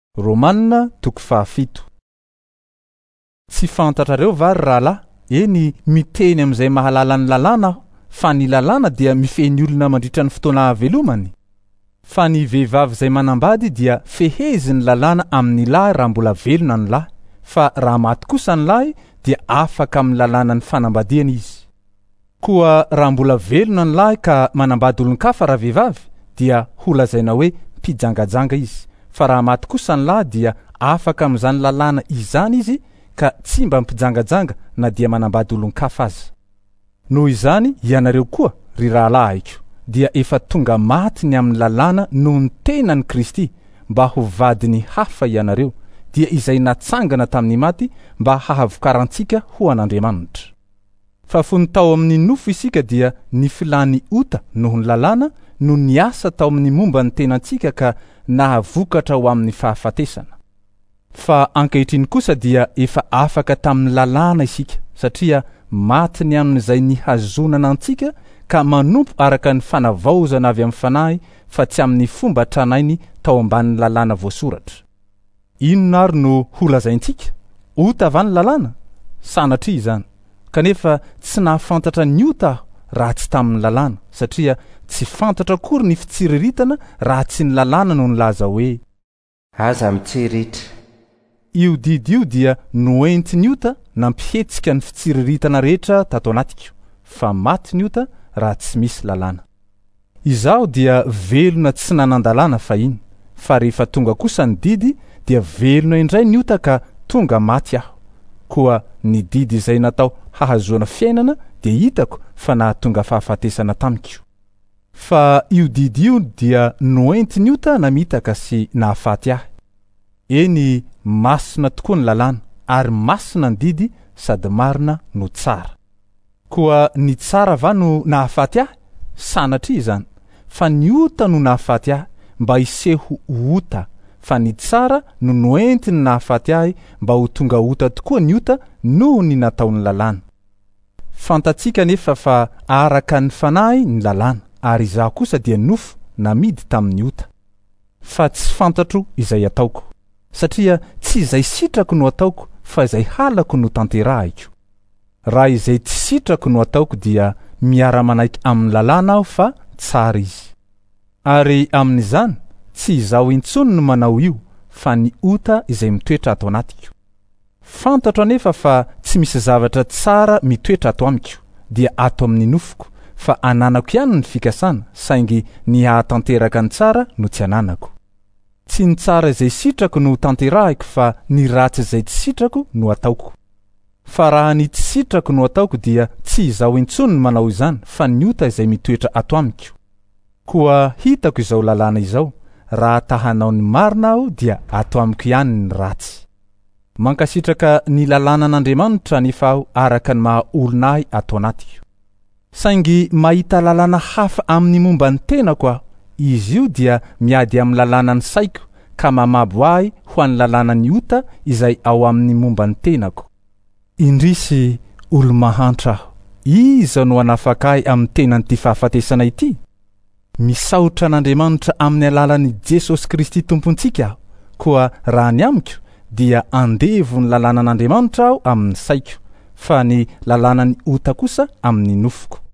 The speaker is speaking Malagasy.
Romanina toko 7. Tsy fantatrareo vary rahalahy, eny miteny am'izay mahalala ny lalàna aho, fa ny lalàna dia mifehy olona mandritra ny fotoana havelomany. Fa ny vehivavy izay manambady dia fehezi ny lalàna amin'ny lahy raha mbola velona ny lahy, fa raha maty kosa ny lahy dia afaka amin'ny lalàna ny fanambadiana izy. Koa raha mbola velona ny lahy ka manambady olon-kafa raha vehivavy dia ho lazaina hoe mpijangajanga izy. Fa raha maty kosa ny lahy dia afaka amin'izany lalàna izany izy ka tsy mba mpijangajanga na dia manambady olon-kafa aza. Noho izany ianareo koa ry rahalahy haiko dia efa tonga maty ny amin'ny lalàna noho ny tenan'i Kristy mba ho vadiny hafa ianareo, dia izay natsangana tamin'ny maty mba hahavokarantsika ho an'Andriamanitra. Fa fony tao amin'ny nofo isika dia ny filany ota noho ny lalàna no niasa tao amin'ny momba ny tenantsika ka nahavokatra ho amin'ny fahafatesana. Fa ankehitriny kosa dia efa afaka tamin'ny lalàna isika, satria maty ny amin'izay nihazonana antsika ka manompo araka ny fanavaozana avy amin'ny fanahy, fa tsy amin'ny fomba tranainy tao ambanin'ny lalàna voasoratra. Inona ary no ho lazaintsika? Ota va ny lalàna? Sanatria izany. Kanefa tsy nahafantatra ny ota aho raha tsy tamin'ny lalàna, satria tsy fantatra kory ny fitsiriritana raha tsy ny lalàna no nilaza hoe aza mitsiritra. Io didy io dia noenty ny ota nampihetsika ny fitsiriritana rehetra tato anatiko, fa maty ny ota raha tsy misy lalàna. Izaho dia velona tsy nanan-dalàna fahiny, fa rehefa tonga kosa ny didy dia velona indray ny ota ka tonga maty aho. Koa ny didy izay natao hahazoana fiainana dia hitako fa nahatonga fahafatesana tamiko. Fa io didy io dia noenty ny ota namitaka sy nahafaty ahy. Eny masina tokoa ny lalàna, ary masina ny didy sady marina no tsara. Koa ny tsara va no nahafaty ahy? Sanatria izany. Fa ny ota no nahafaty ahy mba hiseho ota, fa ny tsara no noenty ny nahafaty ahy mba ho tonga ota tokoa ny ota noho ny nataon'ny lalàna. Fantatsika nefa fa araka ny fanahy ny lalàna, ary izaho kosa dia nofo namidy tamin'ny ota. Fa tsy fantatro izay ataoko, satria tsy izay sitrako no ataoko, fa izay halako no tanterahiko. Raha izay tsy sitrako no ataoko dia miara-manaiky amin'ny lalàna aho, fa tsara izy. Ary amin'izany tsy izaho intsony no manao io, fa ny ota izay mitoetra ato anatiko. Fantatro anefa fa tsy misy zavatra tsara mitoetra ato amiko, dia ato amin'ny nofoko, fa ananako ihany ny fikasana, saingy ny hahatanteraka ny tsara no tsy ananako. Tsy ny tsara izay sitrako no tanterahiko, fa ny ratsy izay tsy sitrako no ataoko. Fa raha ny tsy sitrako no ataoko dia tsy izaho intsony no manao izany, fa ny ota izay mitoetra ato amiko. Koa hitako izao lalàna izao, raha tahanao ny marina aho dia ato amiko ihany ny ratsy. Mankasitraka ny lalàna n'Andriamanitra nefa aho araka ny maha olonahy ato anatiko. Saingy mahita lalàna hafa amin'ny momba ny tenako aho, izy io dia miady amin'ny lalàna ny saiko ka mamabo ahy ho an'ny lalàna ny ota izay ao amin'ny momba ny tenako. Indrisy olo-mahantra aho, iza no hanafaka ahy amin'ny tenan'ity fahafatesana ity? Misaotra an'Andriamanitra amin'ny alalan'i Jesosy Kristy Tompontsika aho, koa raha ny amiko dia andevo ny lalàna n'Andriamanitra aho amin'ny saiko, fa ny lalàna ny ota kosa amin'ny nofoko.